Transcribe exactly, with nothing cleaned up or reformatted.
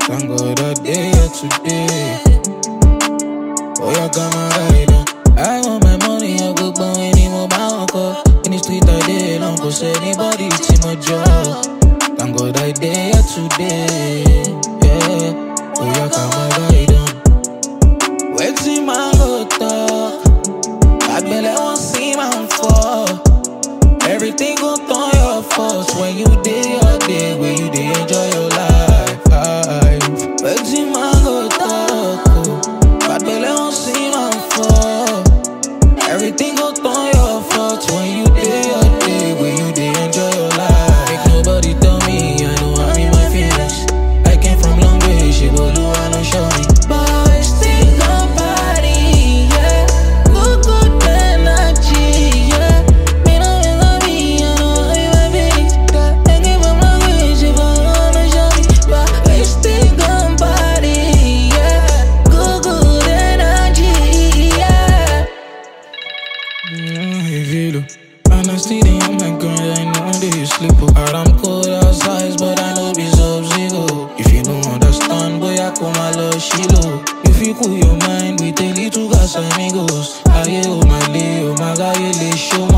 Thank God that day or today. Oh, you got my ride on. I want my money, I go buy any more bank. In the street I did, don't go say anybody, it's my job. Thank God that day or today. Yeah. Oh, you got my ride on. Waiting my go talk. I bet I won't see my fall. Everything gon' turn your fault when you day your day, when you day enjoy your life. life. Waiting my go talk. I bet I won't see my fall. Everything gon' turn your fault when you day your day, when you day enjoy your life. Make nobody tell me I know I'm in my feelings. I came from long way, she will do I no show me. But I still nobody, yeah. Good, good energy, yeah. Me no love me, I know I'm in my feelings. I came from long way, she will do I no show me. But I still nobody, yeah. Good, good energy, yeah. Mm, feel and I still in my grind, I know that you sleep. Out I'm cold outside, but I know be sub-zero. If you don't understand, boy, I come my love, Shilo. If you cool your mind with a little gas amigos. Aye, oh my day, oh my guy, you show